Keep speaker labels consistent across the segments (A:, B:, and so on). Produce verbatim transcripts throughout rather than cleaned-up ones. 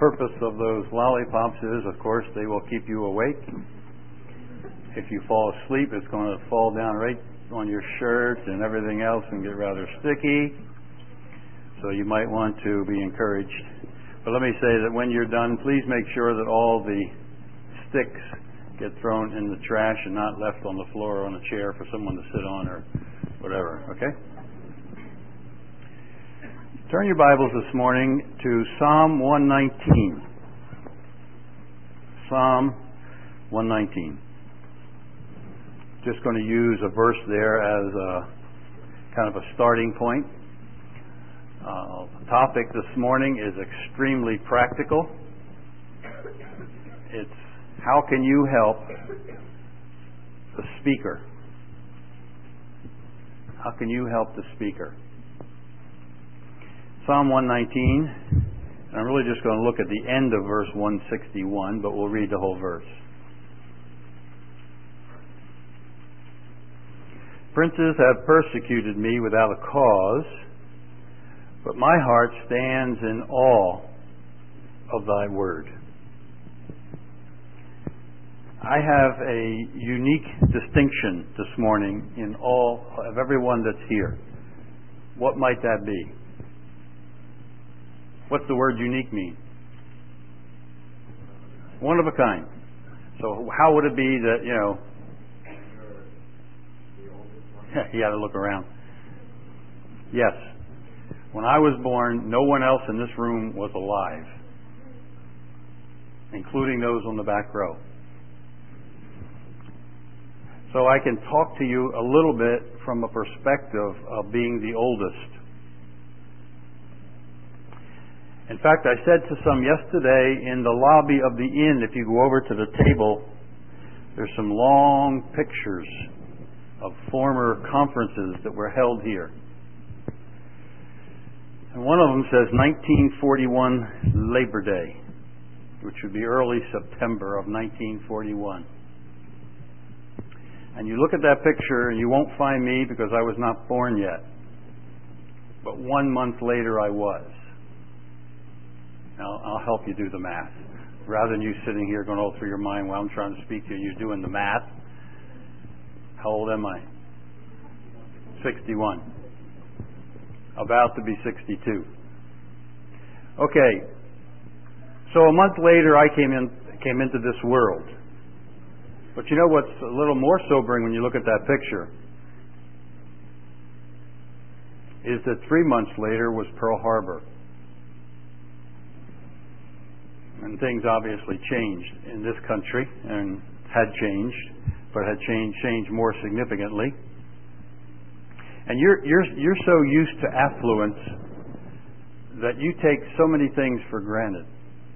A: purpose of those lollipops is, of course, they will keep you awake. If you fall asleep, it's going to fall down right on your shirt and everything else and get rather sticky. So you might want to be encouraged. But let me say that when you're done, please make sure that all the sticks get thrown in the trash and not left on the floor or on a chair for someone to sit on or whatever, okay? Turn your Bibles this morning to Psalm one nineteen. Psalm one nineteen. Just going to use a verse there as a kind of a starting point. Uh, the topic this morning is extremely practical. It's how can you help the speaker? How can you help the speaker? Psalm one nineteen, and I'm really just going to look at the end of verse one sixty-one, but we'll read the whole verse. Princes have persecuted me without a cause, but my heart stands in awe of thy word. I have a unique distinction this morning in all of everyone that's here. What might that be? What's the word unique mean? One of a kind. So how would it be that, you know, you got to look around. Yes. When I was born, no one else in this room was alive, including those on the back row. So I can talk to you a little bit from a perspective of being the oldest. In fact, I said to some yesterday in the lobby of the inn, if you go over to the table, there's some long pictures of former conferences that were held here. And one of them says nineteen forty-one Labor Day, which would be early September of nineteen forty-one. And you look at that picture and you won't find me because I was not born yet. But one month later I was. Now, I'll help you do the math. Rather than you sitting here going all through your mind while I'm trying to speak to you, you're doing the math. How old am I? sixty-one. About to be sixty-two. Okay. So a month later I came in came into this world. But you know what's a little more sobering when you look at that picture? Is that three months later was Pearl Harbor. And things obviously changed in this country and had changed, but had changed changed more significantly. And you're you're you're so used to affluence that you take so many things for granted.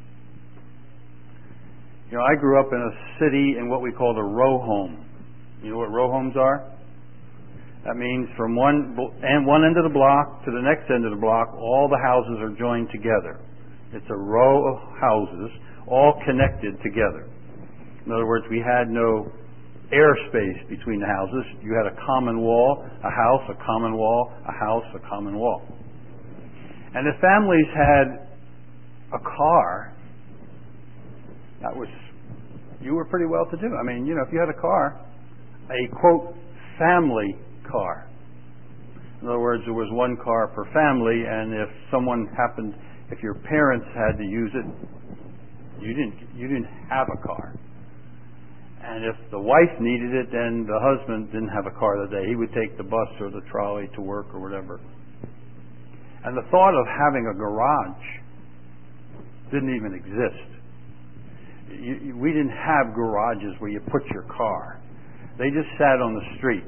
A: You know, I grew up in a city in what we call the row home. You know what row homes are? That means from one and one end of the block to the next end of the block, all the houses are joined together. It's a row of houses, all connected together. In other words, we had no airspace between the houses. You had a common wall, a house, a common wall, a house, a common wall. And if families had a car, that was, you were pretty well to do. I mean, you know, if you had a car, a quote, family car. In other words, there was one car per family, and if someone happened, if your parents had to use it, you didn't, you didn't have a car. And if the wife needed it, then the husband didn't have a car that day. He would take the bus or the trolley to work or whatever. And the thought of having a garage didn't even exist. You, you, we didn't have garages where you put your car. They just sat on the street.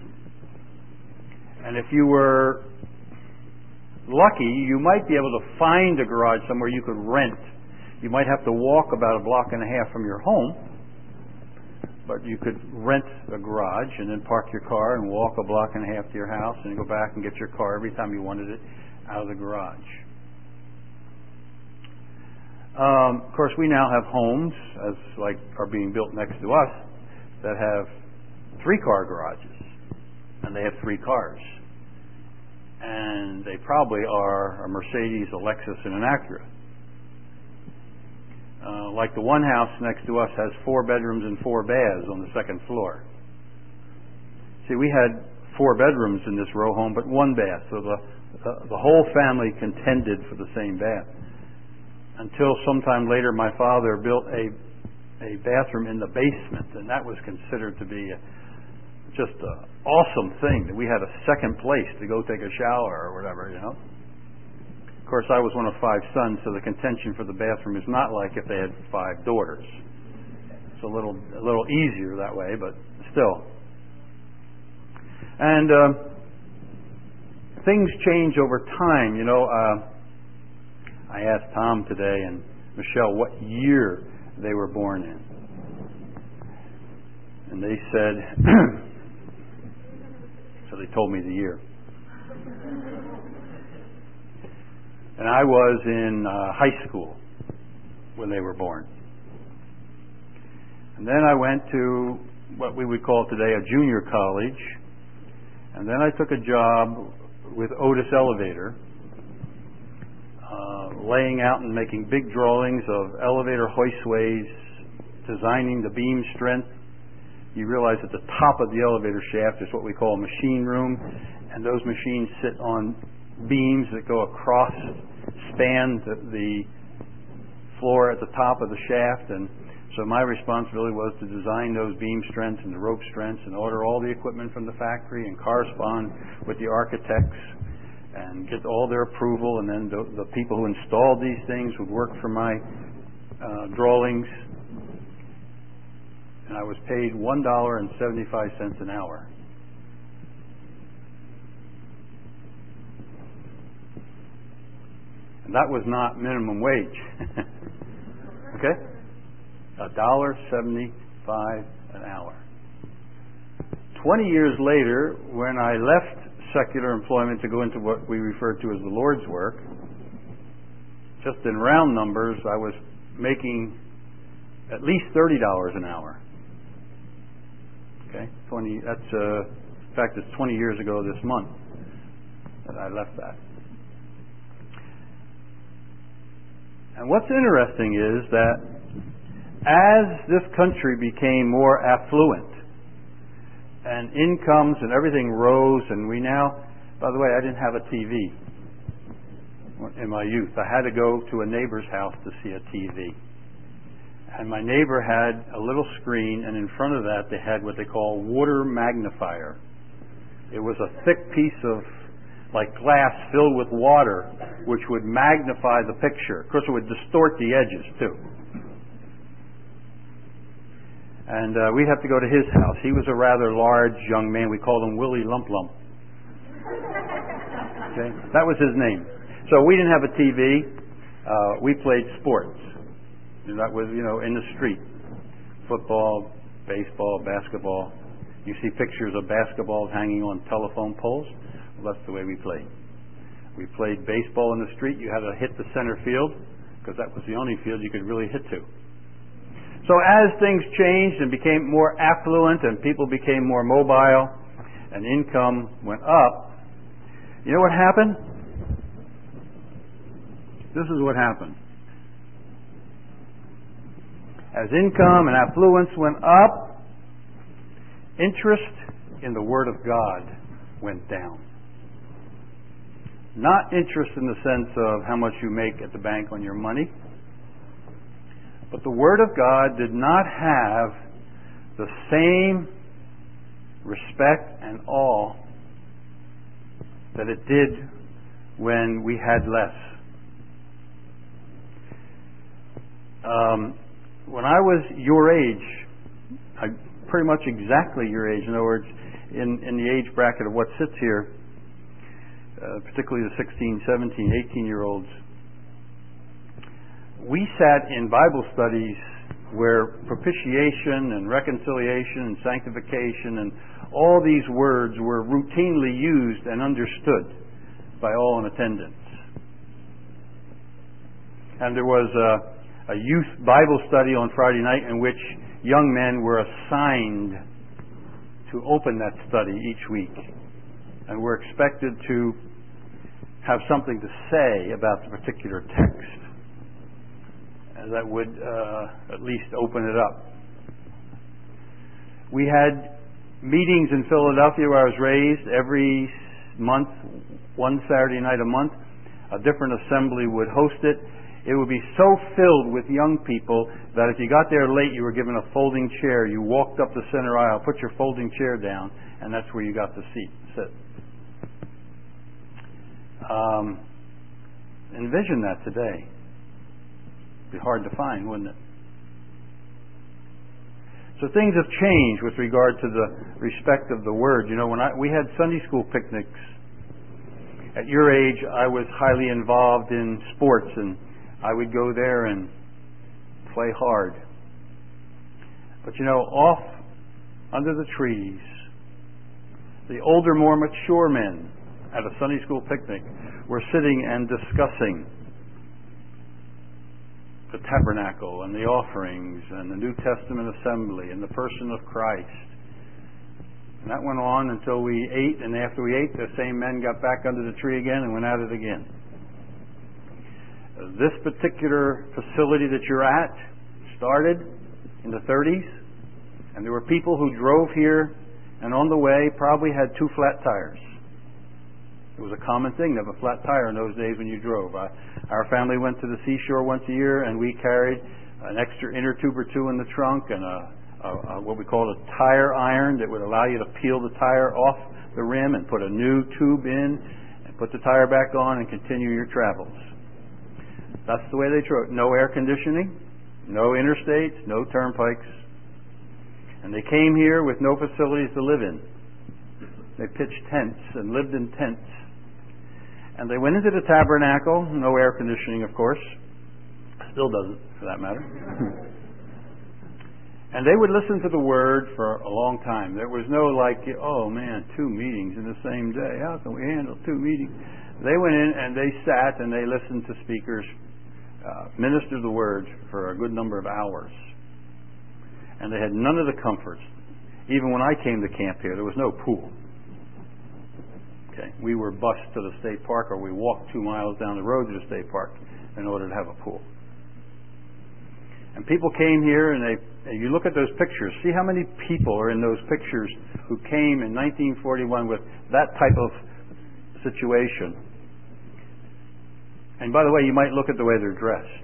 A: And if you were lucky, you might be able to find a garage somewhere you could rent. You might have to walk about a block and a half from your home, but you could rent a garage and then park your car and walk a block and a half to your house and go back and get your car every time you wanted it out of the garage. Um, of course, we now have homes, as like are being built next to us, that have three-car garages, and they have three cars. And they probably are a Mercedes, a Lexus, and an Acura. Uh, like the one house next to us has four bedrooms and four baths on the second floor. See, we had four bedrooms in this row home, but one bath, so the the, the whole family contended for the same bath. Until sometime later, my father built a a bathroom in the basement, and that was considered to be a, just an awesome thing, that we had a second place to go take a shower or whatever, you know. Of course, I was one of five sons, so the contention for the bathroom is not like if they had five daughters. It's a little a little easier that way, but still. And uh, things change over time, you know. Uh, I asked Tom today and Michelle what year they were born in. And they said, so they told me the year. And I was in uh, high school when they were born. And then I went to what we would call today a junior college. And then I took a job with Otis Elevator, uh, laying out and making big drawings of elevator hoistways, designing the beam strength. You realize at the top of the elevator shaft is what we call a machine room, and those machines sit on beams that go across, span the, the floor at the top of the shaft. And so my responsibility was to design those beam strengths and the rope strengths and order all the equipment from the factory and correspond with the architects and get all their approval, and then the, the people who installed these things would work for my uh, drawings. And I was paid one dollar and seventy-five cents an hour. And that was not minimum wage. Okay? A dollar seventy-five an hour. Twenty years later, when I left secular employment to go into what we refer to as the Lord's work, just in round numbers, I was making at least thirty dollars an hour. Okay, twenty. That's uh, in fact, it's twenty years ago this month that I left that. And what's interesting is that as this country became more affluent and incomes and everything rose, and we now, by the way, I didn't have a T V in my youth. I had to go to a neighbor's house to see a T V. And my neighbor had a little screen, and in front of that they had what they call water magnifier. It was a thick piece of like glass filled with water, which would magnify the picture. Of course, it would distort the edges too. And uh, we'd have to go to his house. He was a rather large young man. We called him Willie Lump Lump. Okay, that was his name. So we didn't have a T V. Uh, we played sports. And that was, you know, in the street. Football, baseball, basketball. You see pictures of basketballs hanging on telephone poles. Well, that's the way we played. We played baseball in the street. You had to hit the center field because that was the only field you could really hit to. So as things changed and became more affluent and people became more mobile and income went up, you know what happened? This is what happened. As income and affluence went up, interest in the Word of God went down. Not interest in the sense of how much you make at the bank on your money, but the Word of God did not have the same respect and awe that it did when we had less. Um, when I was your age, I, pretty much exactly your age, in other words, in, in the age bracket of what sits here, uh, particularly the sixteen, seventeen, eighteen-year-olds, we sat in Bible studies where propitiation and reconciliation and sanctification and all these words were routinely used and understood by all in attendance. And there was a, a youth Bible study on Friday night in which young men were assigned to open that study each week and were expected to have something to say about the particular text. And that would uh, at least open it up. We had meetings in Philadelphia where I was raised every month, one Saturday night a month. A different assembly would host it. It would be so filled with young people that if you got there late, you were given a folding chair. You walked up the center aisle, put your folding chair down, and that's where you got to seat, sit. Um, envision that today. It'd be hard to find, wouldn't it? So things have changed with regard to the respect of the Word. You know, when I, we had Sunday school picnics, at your age, I was highly involved in sports, and I would go there and play hard. But you know, off under the trees, the older, more mature men at a Sunday school picnic were sitting and discussing the tabernacle and the offerings and the New Testament assembly and the person of Christ. And that went on until we ate, and after we ate, the same men got back under the tree again and went at it again. Uh, this particular facility that you're at started in the thirties, and there were people who drove here and on the way probably had two flat tires. It was a common thing to have a flat tire in those days when you drove. Uh, our family went to the seashore once a year, and we carried an extra inner tube or two in the trunk and a, a, a what we call a tire iron that would allow you to peel the tire off the rim and put a new tube in and put the tire back on and continue your travels. That's the way they drove. No air conditioning, no interstates, no turnpikes. And they came here with no facilities to live in. They pitched tents and lived in tents. And they went into the tabernacle, no air conditioning, of course. Still doesn't, for that matter. And they would listen to the Word for a long time. There was no like, oh man, two meetings in the same day. How can we handle two meetings? They went in and they sat and they listened to speakers uh, minister the Word for a good number of hours. And they had none of the comforts. Even when I came to camp here, there was no pool. Okay. We were bused to the state park, or we walked two miles down the road to the state park in order to have a pool. And people came here, and they, and you look at those pictures, see how many people are in those pictures who came in nineteen forty-one with that type of situation. And by the way, you might look at the way they're dressed.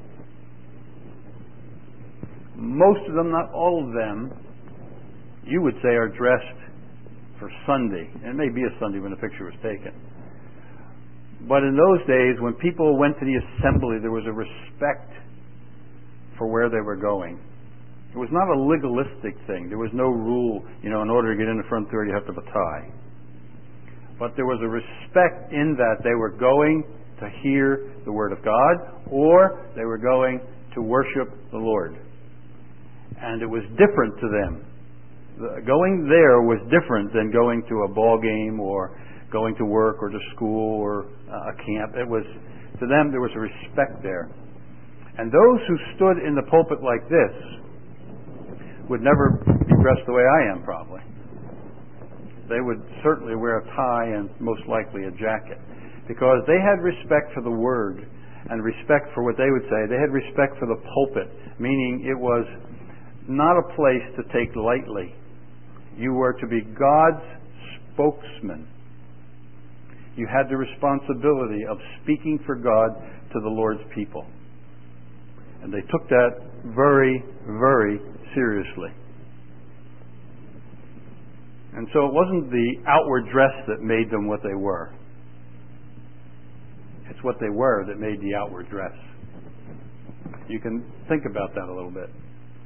A: Most of them, not all of them, you would say are dressed for Sunday. And it may be a Sunday when the picture was taken. But in those days, when people went to the assembly, there was a respect for where they were going. It was not a legalistic thing. There was no rule, you know, in order to get in the front door, you have to have a tie. But there was a respect in that they were going to hear the Word of God, or they were going to worship the Lord. And it was different to them. The, going there was different than going to a ball game or going to work or to school or uh, a camp. It was, to them, there was a respect there. And those who stood in the pulpit like this would never be dressed the way I am, probably. They would certainly wear a tie and most likely a jacket, because they had respect for the Word and respect for what they would say. They had respect for the pulpit, meaning it was not a place to take lightly. You were to be God's spokesman. You had the responsibility of speaking for God to the Lord's people. And they took that very, very seriously. And so it wasn't the outward dress that made them what they were. It's what they were that made the outward dress. You can think about that a little bit.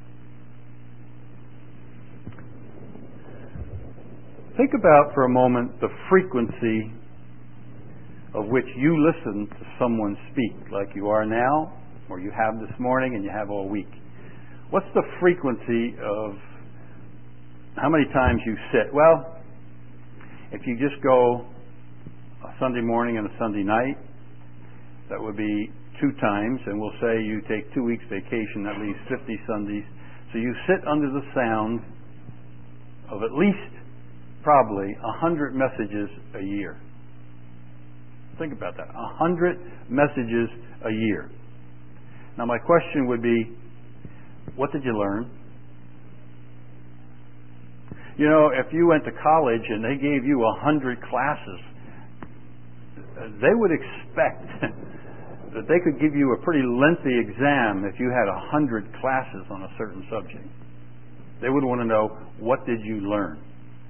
A: Think about for a moment the frequency of which you listen to someone speak, like you are now, or you have this morning and you have all week. What's the frequency of how many times you sit? Well, if you just go a Sunday morning and a Sunday night, that would be two times, and we'll say you take two weeks vacation, that leaves fifty Sundays. So you sit under the sound of at least probably a hundred messages a year. Think about that. A hundred messages a year. Now my question would be, what did you learn? You know, if you went to college and they gave you a hundred classes, they would expect that they could give you a pretty lengthy exam if you had a hundred classes on a certain subject. They would want to know, what did you learn?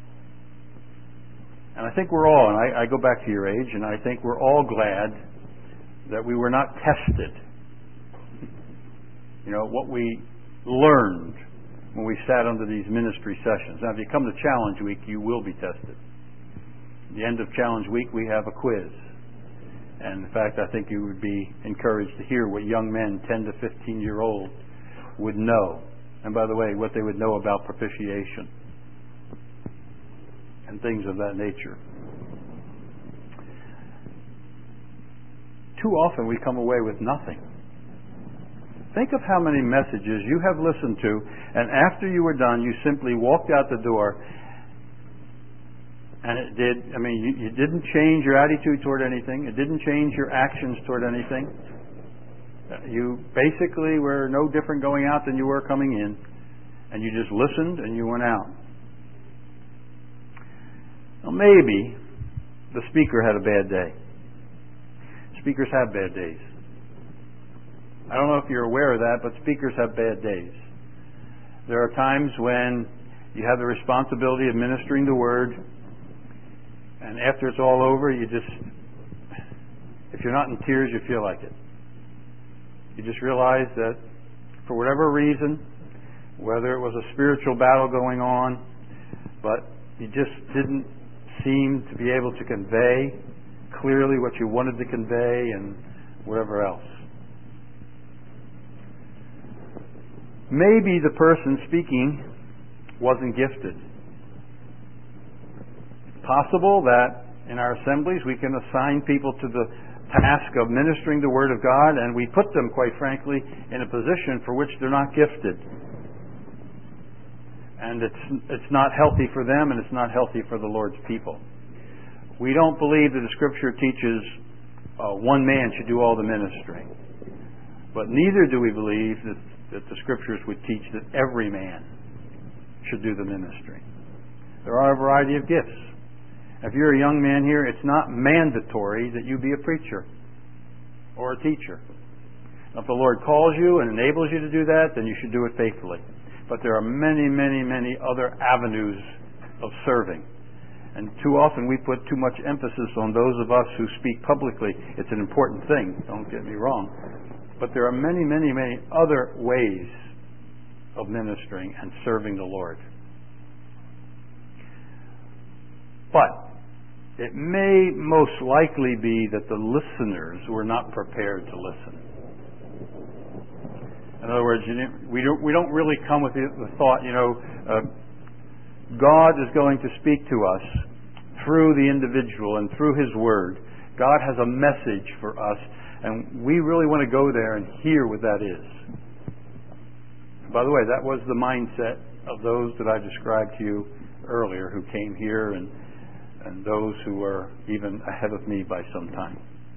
A: And I think we're all, and I, I go back to your age, and I think we're all glad that we were not tested. You know, what we learned when we sat under these ministry sessions. Now, if you come to Challenge Week, you will be tested. At the end of Challenge Week, we have a quiz. And in fact, I think you would be encouraged to hear what young men, ten to fifteen year old, would know. And by the way, what they would know about propitiation and things of that nature. Too often we come away with nothing. Think of how many messages you have listened to, and after you were done, you simply walked out the door, and it did, I mean, you, you didn't change your attitude toward anything. It didn't change your actions toward anything. You basically were no different going out than you were coming in, and you just listened and you went out. Well, maybe the speaker had a bad day. Speakers have bad days. I don't know if you're aware of that, but speakers have bad days. There are times when you have the responsibility of ministering the Word, and after it's all over, you just, if you're not in tears, you feel like it. You just realize that for whatever reason, whether it was a spiritual battle going on, but you just didn't seem to be able to convey clearly what you wanted to convey and whatever else. Maybe the person speaking wasn't gifted. It's possible that in our assemblies we can assign people to the task of ministering the Word of God, and we put them, quite frankly, in a position for which they're not gifted. And it's it's not healthy for them, and it's not healthy for the Lord's people. We don't believe that the Scripture teaches uh, one man should do all the ministry. But neither do we believe that that the Scriptures would teach that every man should do the ministry. There are a variety of gifts. If you're a young man here, it's not mandatory that you be a preacher or a teacher. If the Lord calls you and enables you to do that, then you should do it faithfully. But there are many, many, many other avenues of serving. And too often we put too much emphasis on those of us who speak publicly. It's an important thing, don't get me wrong. But there are many, many, many other ways of ministering and serving the Lord. But it may most likely be that the listeners were not prepared to listen. In other words, we don't, we don't really come with the, the thought, you know, uh, God is going to speak to us through the individual and through His Word. God has a message for us, and we really want to go there and hear what that is. By the way, that was the mindset of those that I described to you earlier who came here, and, and those who were even ahead of me by some time.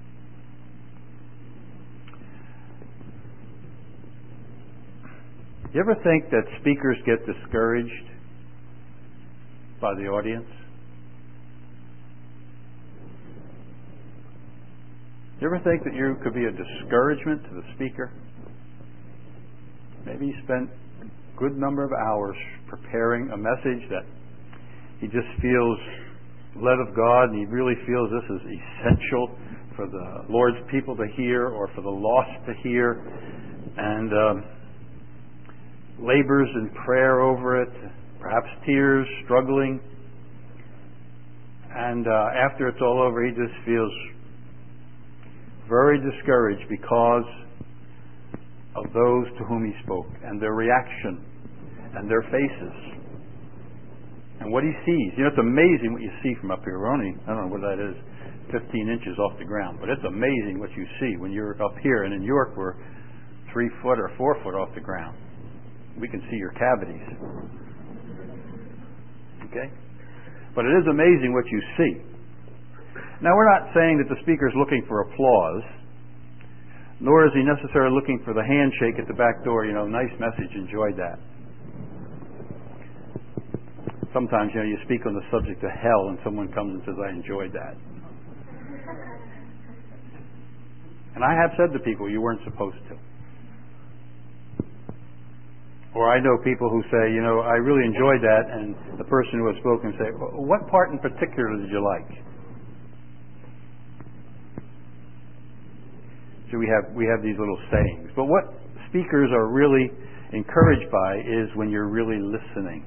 A: You ever think that speakers get discouraged by the audience? You ever think that you could be a discouragement to the speaker? Maybe he spent a good number of hours preparing a message that he just feels led of God, and he really feels this is essential for the Lord's people to hear or for the lost to hear, and um, labors in prayer over it, perhaps tears, struggling, and uh, after it's all over, he just feels very discouraged because of those to whom he spoke and their reaction and their faces and what he sees. You know, it's amazing what you see from up here. We're only, I don't know what that is, fifteen inches off the ground, but it's amazing what you see when you're up here. And in York, we're three foot or four foot off the ground. We can see your cavities. Okay? But it is amazing what you see. Now, we're not saying that the speaker is looking for applause, nor is he necessarily looking for the handshake at the back door. You know, nice message, enjoyed that. Sometimes, you know, you speak on the subject of hell and someone comes and says, I enjoyed that. And I have said to people, you weren't supposed to. Or I know people who say, you know, I really enjoyed that, and the person who has spoken say, what part in particular did you like? So we have we have these little sayings. But what speakers are really encouraged by is when you're really listening.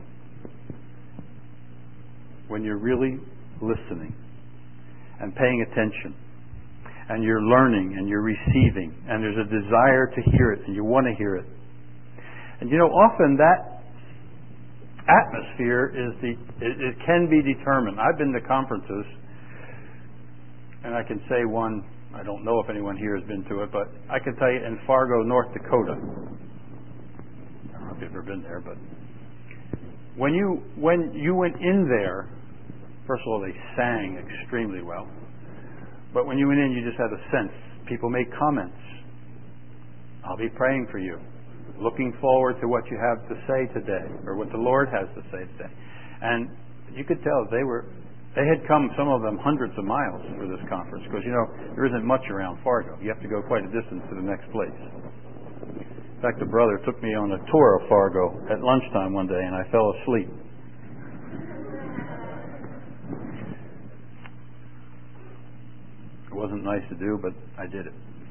A: When you're really listening and paying attention, and you're learning and you're receiving, and there's a desire to hear it and you want to hear it. And you know, often that atmosphere is the it, it can be determined. I've been to conferences, and I can say one. I don't know if anyone here has been to it, but I can tell you in Fargo, North Dakota. I don't know if you've ever been there, but when you when you went in there, first of all, they sang extremely well. But when you went in, you just had a sense. People made comments. I'll be praying for you. Looking forward to what you have to say today, or what the Lord has to say today. And you could tell they were, they had come, some of them, hundreds of miles for this conference, because, you know, there isn't much around Fargo. You have to go quite a distance to the next place. In fact, a brother took me on a tour of Fargo at lunchtime one day, and I fell asleep. It wasn't nice to do, but I did it.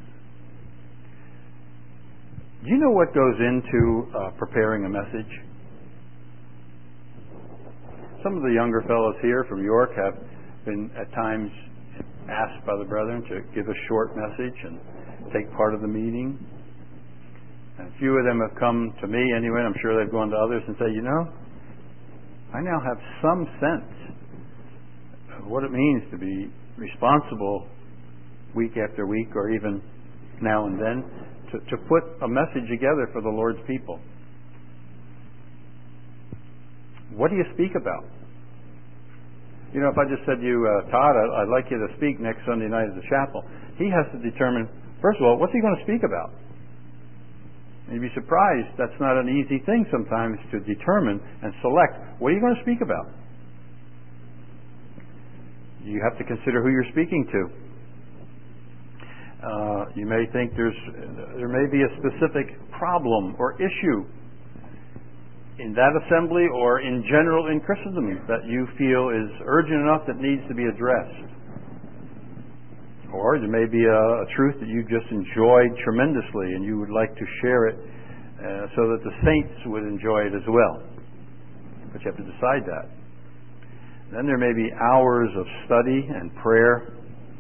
A: Do you know what goes into uh, preparing a message? Some of the younger fellows here from York have been at times asked by the brethren to give a short message and take part of the meeting. And a few of them have come to me anyway, and I'm sure they've gone to others and say, you know, I now have some sense of what it means to be responsible week after week, or even now and then, to, to put a message together for the Lord's people. What do you speak about? You know, if I just said to you, uh, Todd, I'd like you to speak next Sunday night at the chapel, he has to determine, first of all, what's he going to speak about? And you'd be surprised, that's not an easy thing sometimes to determine and select. What are you going to speak about? You have to consider who you're speaking to. Uh, you may think there's there may be a specific problem or issue in that assembly or in general in Christendom that you feel is urgent enough that needs to be addressed. Or there may be a, a truth that you just enjoyed tremendously and you would like to share it uh, so that the saints would enjoy it as well. But you have to decide that. Then there may be hours of study and prayer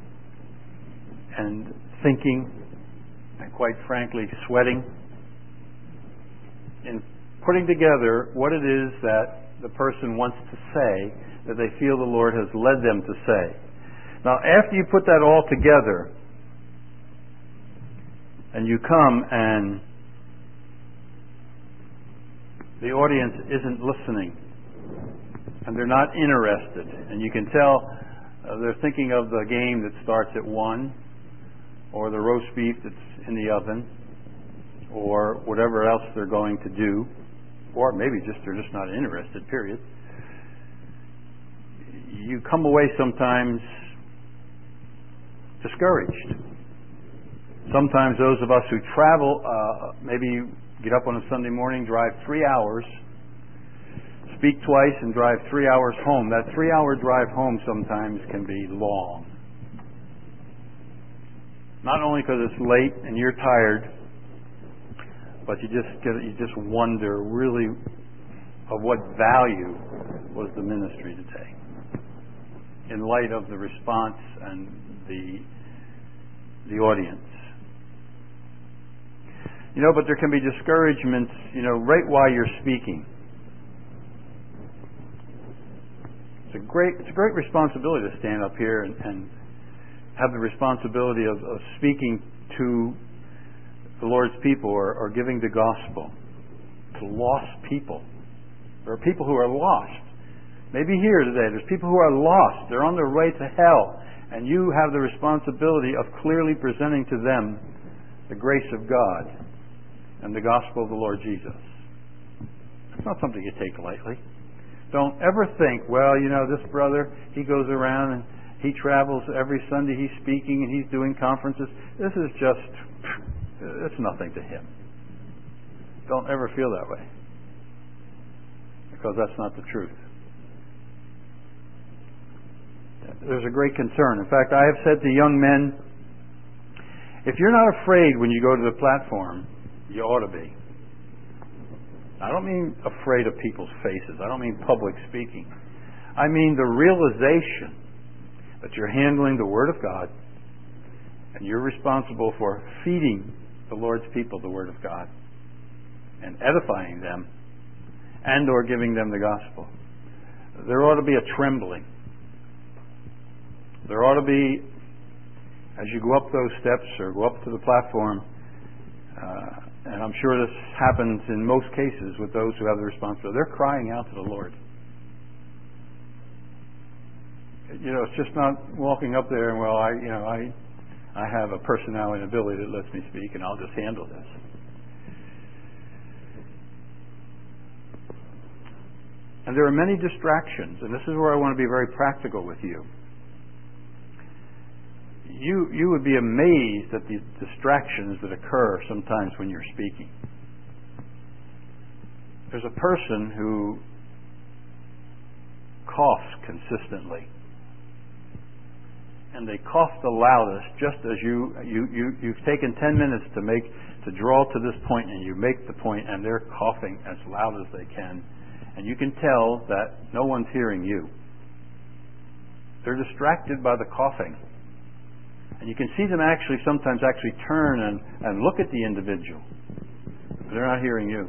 A: and thinking, and quite frankly, sweating, in putting together what it is that the person wants to say, that they feel the Lord has led them to say. Now, after you put that all together, and you come and the audience isn't listening, and they're not interested, and you can tell uh, they're thinking of the game that starts at one, or the roast beef that's in the oven, or whatever else they're going to do, or maybe just they're just not interested, period. You come away sometimes discouraged. Sometimes those of us who travel, uh, maybe get up on a Sunday morning, drive three hours, speak twice, and drive three hours home. That three-hour drive home sometimes can be long. Not only because it's late and you're tired, but you just get, you just wonder really of what value was the ministry today in light of the response and the the audience. You know, but there can be discouragements, you know, right while you're speaking. It's a great it's a great responsibility to stand up here and, and have the responsibility of, of speaking to the Lord's people, or, or giving the gospel to lost people. There are people who are lost. Maybe here today, there's people who are lost. They're on their way to hell. And you have the responsibility of clearly presenting to them the grace of God and the gospel of the Lord Jesus. It's not something you take lightly. Don't ever think, well, you know, this brother, he goes around and he travels every Sunday, he's speaking and he's doing conferences. This is just, it's nothing to him. Don't ever feel that way, because that's not the truth. There's a great concern. In fact, I have said to young men, if you're not afraid when you go to the platform, you ought to be. I don't mean afraid of people's faces. I don't mean public speaking. I mean the realization that you're handling the Word of God and you're responsible for feeding the Lord's people the Word of God and edifying them and or giving them the gospel. There ought to be a trembling. There ought to be, as you go up those steps or go up to the platform, uh, and I'm sure this happens in most cases with those who have the responsibility, they're crying out to the Lord. You know, it's just not walking up there and, well, I, you know, I, I have a personality and ability that lets me speak, and I'll just handle this. And there are many distractions, and this is where I want to be very practical with you. You you would be amazed at the distractions that occur sometimes when you're speaking. There's a person who coughs consistently. And they cough the loudest just as you, you, you, you've taken ten minutes to make to draw to this point, and you make the point, and they're coughing as loud as they can. And you can tell that no one's hearing you. They're distracted by the coughing. And you can see them actually sometimes actually turn and, and look at the individual. But they're not hearing you.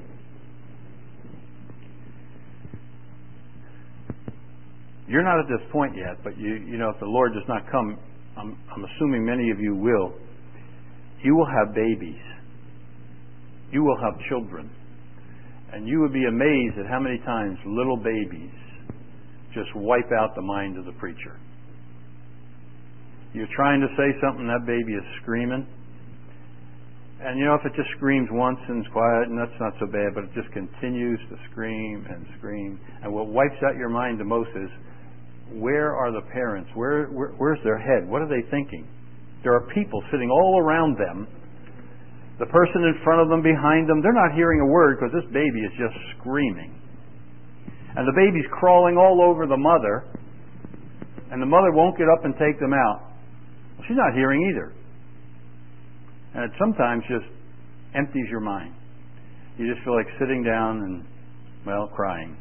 A: You're not at this point yet, but you you know, if the Lord does not come, I'm, I'm assuming many of you will, you will have babies. You will have children. And you would be amazed at how many times little babies just wipe out the mind of the preacher. You're trying to say something, that baby is screaming. And you know, if it just screams once and is quiet, and that's not so bad, but it just continues to scream and scream. And what wipes out your mind the most is, where are the parents? Where, where where's their head? What are they thinking? There are people sitting all around them. The person in front of them, behind them, they're not hearing a word because this baby is just screaming. And the baby's crawling all over the mother, and the mother won't get up and take them out. Well, she's not hearing either. And it sometimes just empties your mind. You just feel like sitting down and, well, crying.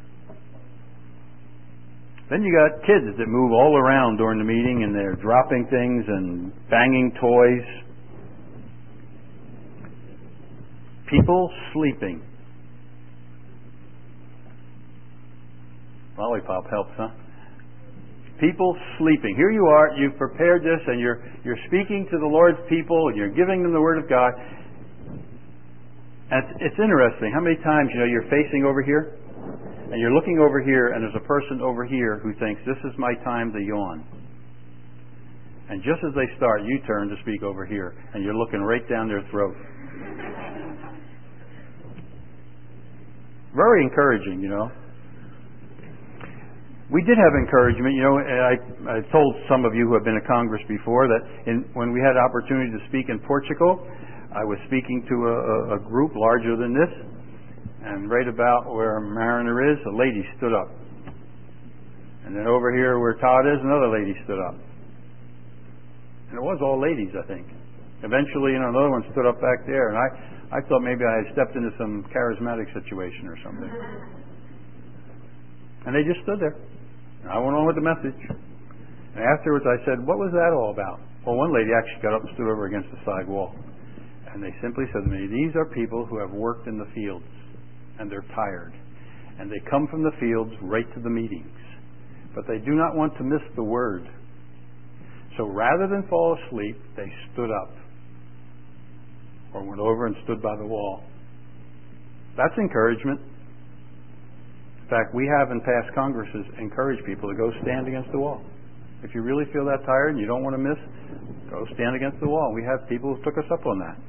A: Then you got kids that move all around during the meeting, and they're dropping things and banging toys. People sleeping. Lollipop helps, huh? People sleeping. Here you are, you've prepared this, and you're you're speaking to the Lord's people, and you're giving them the Word of God. And it's, it's interesting. How many times, you know, you're facing over here, and you're looking over here, and there's a person over here who thinks, this is my time to yawn. And just as they start, you turn to speak over here, and you're looking right down their throat. Very encouraging, you know. We did have encouragement. You know, I, I told some of you who have been to Congress before that in, when we had opportunity to speak in Portugal, I was speaking to a, a group larger than this, and right about where Mariner is, a lady stood up. And then over here where Todd is, another lady stood up. And it was all ladies, I think. Eventually, you know, another one stood up back there, and I, I thought maybe I had stepped into some charismatic situation or something. And they just stood there. And I went on with the message. And afterwards I said, what was that all about? Well, one lady actually got up and stood over against the side wall. And they simply said to me, these are people who have worked in the fields, and they're tired. And they come from the fields right to the meetings. But they do not want to miss the word. So rather than fall asleep, they stood up. Or went over and stood by the wall. That's encouragement. In fact, we have in past Congresses encouraged people to go stand against the wall. If you really feel that tired and you don't want to miss, go stand against the wall. We have people who took us up on that.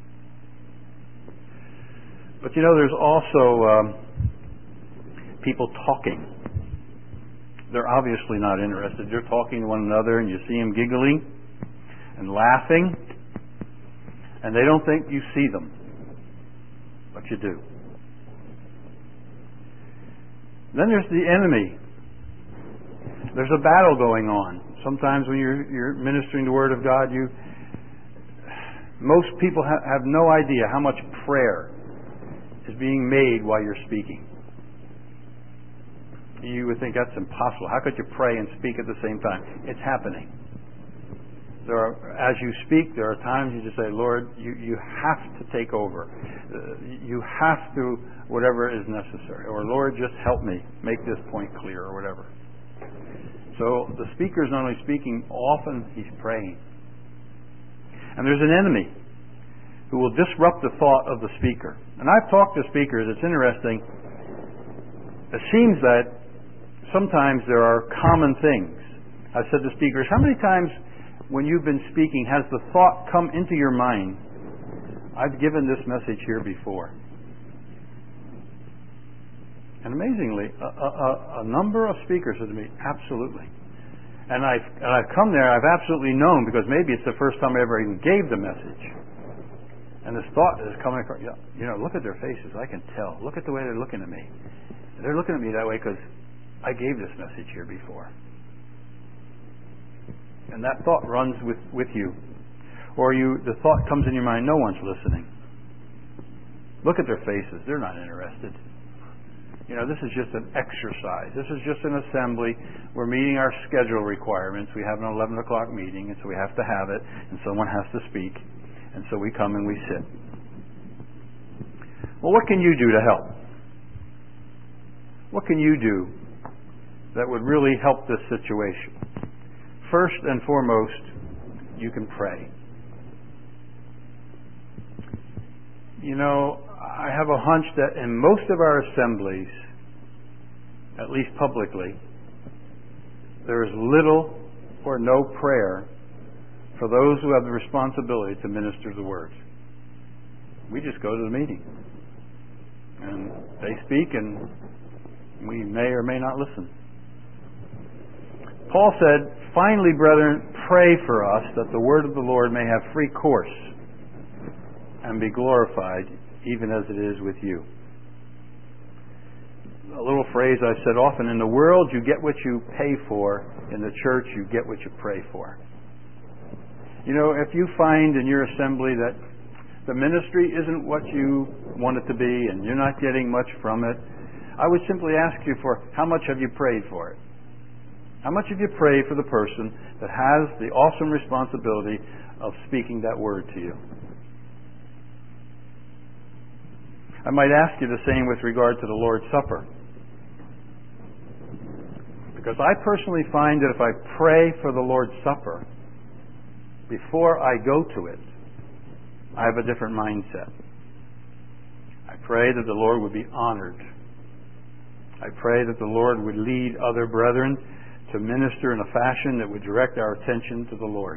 A: But you know, there's also um, people talking. They're obviously not interested. They're talking to one another, and you see them giggling and laughing, and they don't think you see them, but you do. Then there's the enemy. There's a battle going on. Sometimes when you're, you're ministering the Word of God, you most people ha- have no idea how much prayer is being made while you're speaking. You would think that's impossible. How could you pray and speak at the same time? It's happening. There are, as you speak, there are times you just say, Lord, you, you have to take over. Uh, you have to, whatever is necessary. Or, Lord, just help me make this point clear, or whatever. So the speaker is not only speaking, often he's praying. And there's an enemy who will disrupt the thought of the speaker. And I've talked to speakers, it's interesting. It seems that sometimes there are common things. I've said to speakers, how many times when you've been speaking has the thought come into your mind, I've given this message here before? And amazingly, a, a, a number of speakers said to me, absolutely. And I've, and I've come there, I've absolutely known, because maybe it's the first time I ever even gave the message. And this thought is coming across, you know, look at their faces, I can tell. Look at the way they're looking at me. They're looking at me that way because I gave this message here before. And that thought runs with, with you. Or you, the thought comes in your mind, no one's listening. Look at their faces, they're not interested. You know, this is just an exercise. This is just an assembly. We're meeting our schedule requirements. We have an eleven o'clock meeting, and so we have to have it, and someone has to speak. And so we come and we sit. Well, what can you do to help? What can you do that would really help this situation? First and foremost, you can pray. You know, I have a hunch that in most of our assemblies, at least publicly, there is little or no prayer for those who have the responsibility to minister the Word. We just go to the meeting. And they speak and we may or may not listen. Paul said, finally, brethren, pray for us that the Word of the Lord may have free course and be glorified, even as it is with you. A little phrase I've said often, in the world you get what you pay for, in the church you get what you pray for. You know, if you find in your assembly that the ministry isn't what you want it to be and you're not getting much from it, I would simply ask you for how much have you prayed for it? How much have you prayed for the person that has the awesome responsibility of speaking that word to you? I might ask you the same with regard to the Lord's Supper. Because I personally find that if I pray for the Lord's Supper, before I go to it, I have a different mindset. I pray that the Lord would be honored. I pray that the Lord would lead other brethren to minister in a fashion that would direct our attention to the Lord.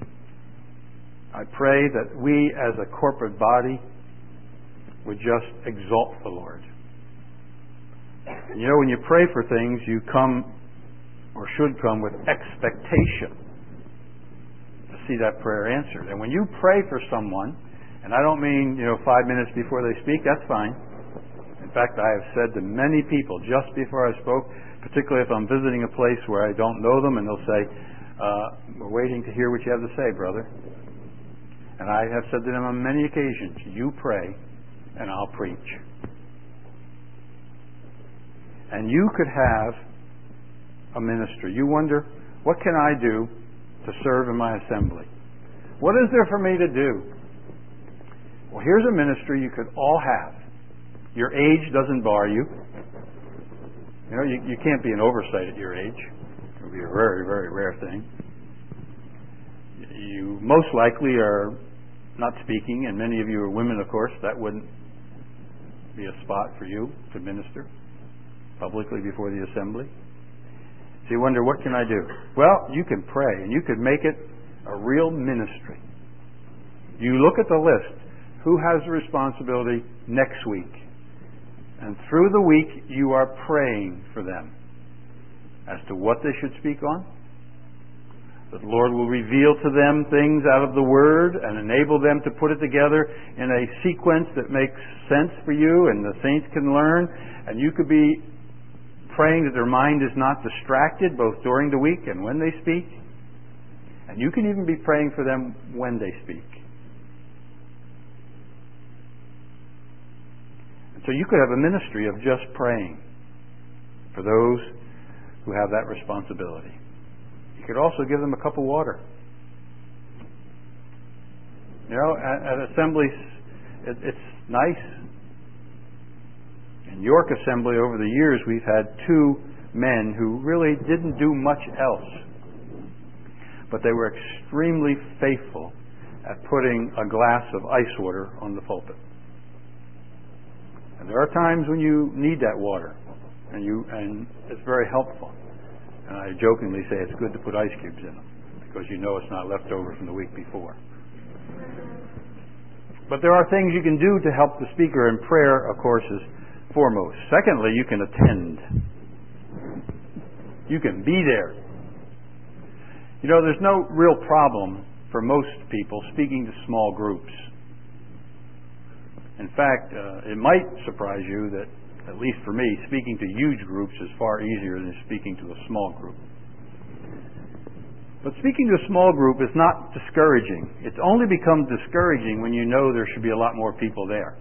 A: I pray that we as a corporate body would just exalt the Lord. And you know, when you pray for things, you come, or should come, with expectation to see that prayer answered. And when you pray for someone, and I don't mean, you know, five minutes before they speak, that's fine. In fact, I have said to many people just before I spoke, particularly if I'm visiting a place where I don't know them, and they'll say, uh, we're waiting to hear what you have to say, brother. And I have said to them on many occasions, you pray, and I'll preach. And you could have a ministry. You wonder, what can I do to serve in my assembly? What is there for me to do? Well, here's a ministry you could all have. Your age doesn't bar you. You know, you, you can't be an oversight at your age. It would be a very, very rare thing. You most likely are not speaking, and many of you are women, of course. That wouldn't be a spot for you to minister publicly before the assembly. So you wonder, what can I do? Well, you can pray, and you could make it a real ministry. You look at the list. Who has the responsibility next week? And through the week, you are praying for them as to what they should speak on. The Lord will reveal to them things out of the Word and enable them to put it together in a sequence that makes sense for you and the saints can learn. And you could be praying that their mind is not distracted both during the week and when they speak. And you can even be praying for them when they speak. And so you could have a ministry of just praying for those who have that responsibility. You could also give them a cup of water. You know, at, at assemblies, it, it's nice. In York Assembly over the years, we've had two men who really didn't do much else. But they were extremely faithful at putting a glass of ice water on the pulpit. And there are times when you need that water, and you and it's very helpful. And I jokingly say it's good to put ice cubes in them, because you know it's not left over from the week before. But there are things you can do to help the speaker, and prayer, of course, is foremost. Secondly, you can attend. You can be there. You know, there's no real problem for most people speaking to small groups. In fact, uh, it might surprise you that, at least for me, speaking to huge groups is far easier than speaking to a small group. But speaking to a small group is not discouraging. It's only become discouraging when you know there should be a lot more people there.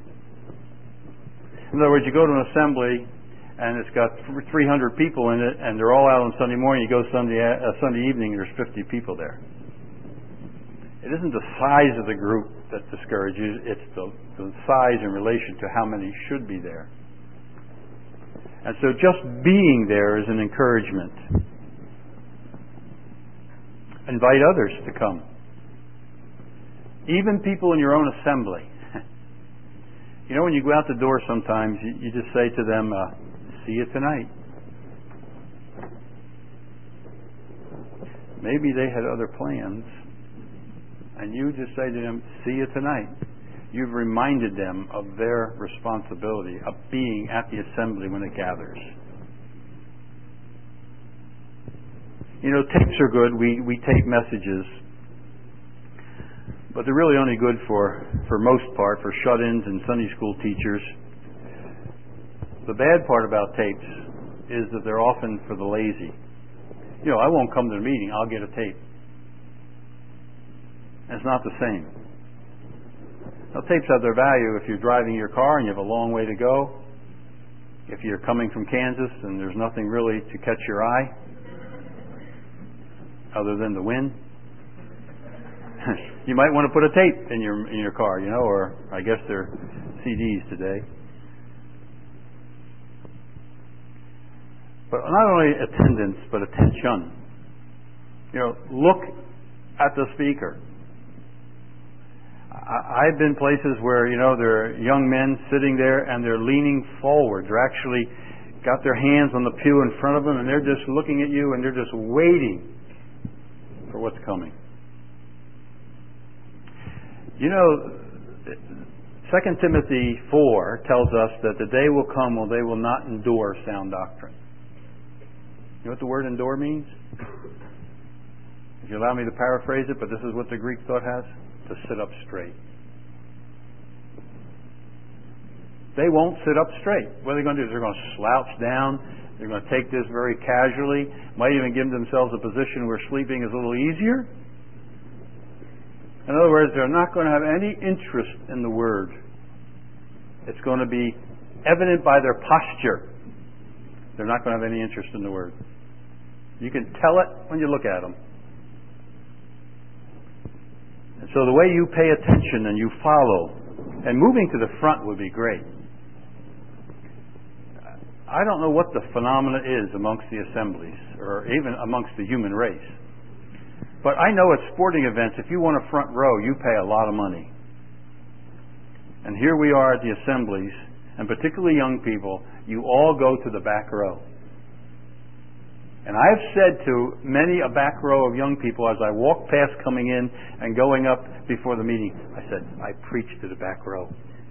A: In other words, you go to an assembly and it's got three hundred people in it, and they're all out on Sunday morning. You go Sunday uh, Sunday evening, and there's fifty people there. It isn't the size of the group that discourages, it's the, the size in relation to how many should be there. And so just being there is an encouragement. Invite others to come. Even people in your own assembly. You know, when you go out the door sometimes, you, you just say to them, uh, see you tonight. Maybe they had other plans, and you just say to them, see you tonight. You've reminded them of their responsibility of being at the assembly when it gathers. You know, tapes are good. We, we tape messages. But they're really only good for, for most part, for shut-ins and Sunday school teachers. The bad part about tapes is that they're often for the lazy. You know, I won't come to the meeting, I'll get a tape. It's not the same. Now, tapes have their value if you're driving your car and you have a long way to go. If you're coming from Kansas and there's nothing really to catch your eye other than the wind. You might want to put a tape in your in your car, you know, or I guess they're C Ds today. But not only attendance, but attention. You know, look at the speaker. I, I've been places where, you know, there are young men sitting there and they're leaning forward. They're actually got their hands on the pew in front of them, and they're just looking at you and they're just waiting for what's coming. You know, Second Timothy four tells us that the day will come when they will not endure sound doctrine. You know what the word endure means? If you allow me to paraphrase it, but this is what the Greek thought has: to sit up straight. They won't sit up straight. What are they going to do? They're going to slouch down. They're going to take this very casually. Might even give themselves a position where sleeping is a little easier. In other words, they're not going to have any interest in the Word. It's going to be evident by their posture. They're not going to have any interest in the Word. You can tell it when you look at them. And so the way you pay attention and you follow, and moving to the front would be great. I don't know what the phenomena is amongst the assemblies, or even amongst the human race. But I know at sporting events, if you want a front row, you pay a lot of money. And here we are at the assemblies, and particularly young people, you all go to the back row. And I have said to many a back row of young people as I walk past coming in and going up before the meeting, I said, I preach to the back row.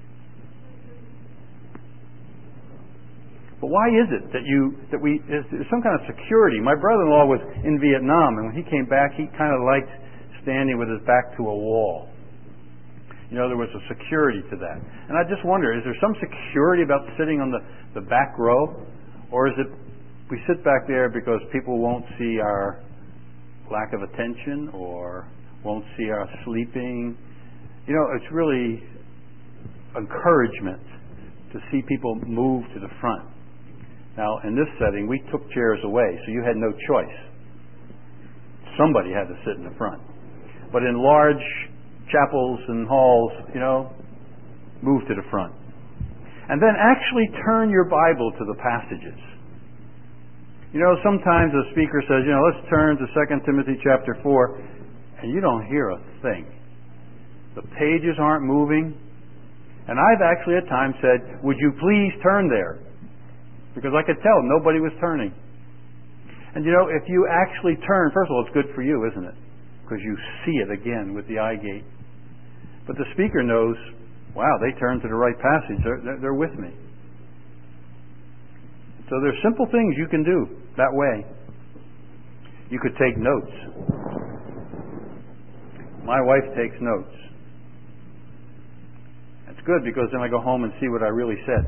A: But why is it that you that we is there some kind of security? My brother-in-law was in Vietnam, and when he came back, he kind of liked standing with his back to a wall. You know, there was a security to that. And I just wonder, is there some security about sitting on the, the back row? Or is it we sit back there because people won't see our lack of attention or won't see our sleeping? You know, it's really encouragement to see people move to the front. Now, in this setting, we took chairs away, so you had no choice. Somebody had to sit in the front. But in large chapels and halls, you know, move to the front. And then actually turn your Bible to the passages. You know, sometimes a speaker says, you know, let's turn to Second Timothy chapter four, and you don't hear a thing. The pages aren't moving. And I've actually at times said, would you please turn there? Because I could tell nobody was turning. And you know, if you actually turn, first of all, it's good for you, isn't it? Because you see it again with the eye gate. But the speaker knows, wow, they turned to the right passage. They're, they're, they're with me. So there's simple things you can do that way. You could take notes. My wife takes notes. It's good because then I go home and see what I really said.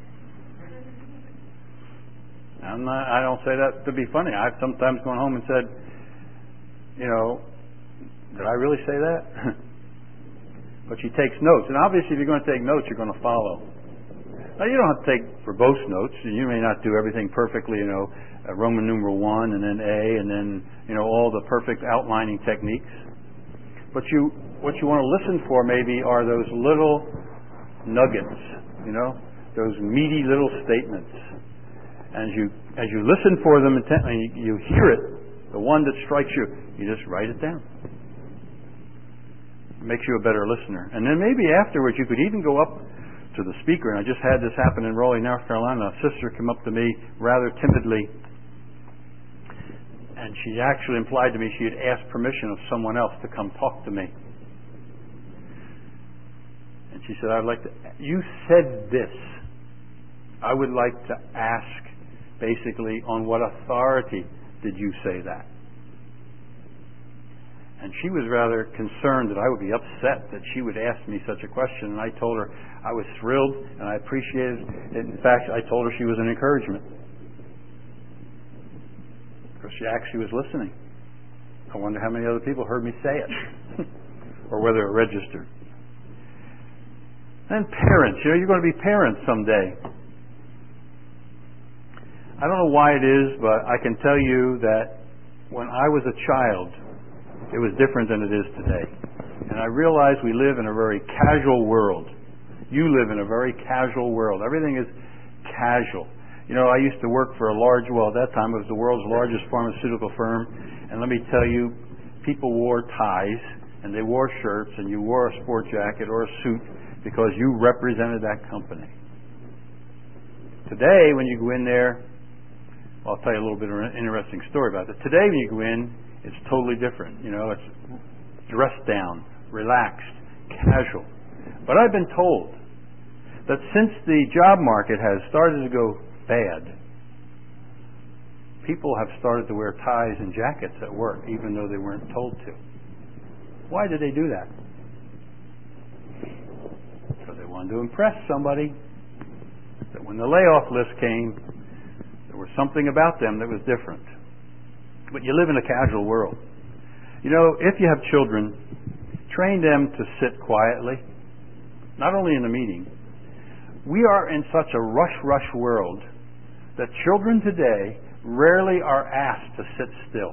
A: I'm not, I don't say that to be funny. I've sometimes gone home and said, you know, did I really say that? But she takes notes. And obviously if you're going to take notes, you're going to follow. Now, you don't have to take verbose notes. You may not do everything perfectly, you know, uh, Roman numeral one and then A and then, you know, all the perfect outlining techniques. But you, what you want to listen for maybe are those little nuggets, you know, those meaty little statements. And as you, as you listen for them intently, you, you hear it, the one that strikes you, you just write it down. It makes you a better listener. And then maybe afterwards you could even go up to the speaker, and I just had this happen in Raleigh, North Carolina. A sister came up to me rather timidly, and she actually implied to me she had asked permission of someone else to come talk to me. And she said, I'd like to, you said this. I would like to ask, basically, on what authority did you say that? And she was rather concerned that I would be upset that she would ask me such a question. And I told her I was thrilled and I appreciated it. In fact, I told her she was an encouragement. Because she actually was listening. I wonder how many other people heard me say it. Or whether it registered. And parents. You know, you're going to be parents someday. I don't know why it is, but I can tell you that when I was a child, it was different than it is today. And I realize we live in a very casual world. You live in a very casual world. Everything is casual. You know, I used to work for a large, well, at that time it was the world's largest pharmaceutical firm. And let me tell you, people wore ties and they wore shirts and you wore a sport jacket or a suit because you represented that company. Today, when you go in there, well, I'll tell you a little bit of an interesting story about it. Today, when you go in, it's totally different. You know, it's dressed down, relaxed, casual. But I've been told that since the job market has started to go bad, people have started to wear ties and jackets at work, even though they weren't told to. Why did they do that? Because they wanted to impress somebody. That when the layoff list came, there was something about them that was different. But you live in a casual world. You know, if you have children, train them to sit quietly, not only in the meeting. We are in such a rush-rush world that children today rarely are asked to sit still.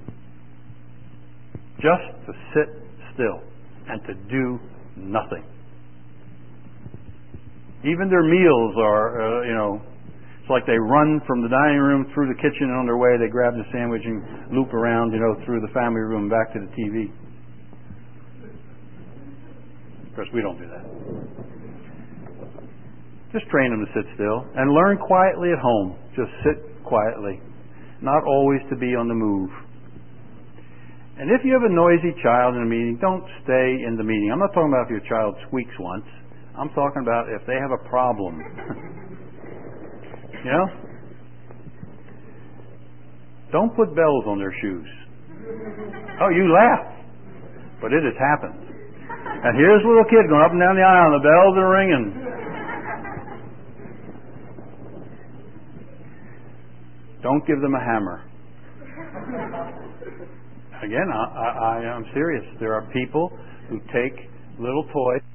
A: Just to sit still and to do nothing. Even their meals are, uh, you know, it's like they run from the dining room through the kitchen, and on their way they grab the sandwich and loop around, you know, through the family room back to the T V. Of course, we don't do that. Just train them to sit still and learn quietly at home. Just sit quietly. not always to be on the move. And if you have a noisy child in a meeting, don't stay in the meeting. I'm not talking about if your child squeaks once. I'm talking about if they have a problem. You know? Don't put bells on their shoes. Oh, you laugh. But it has happened. And here's a little kid going up and down the aisle and the bells are ringing. Don't give them a hammer. Again, I, I, I am serious. There are people who take little toys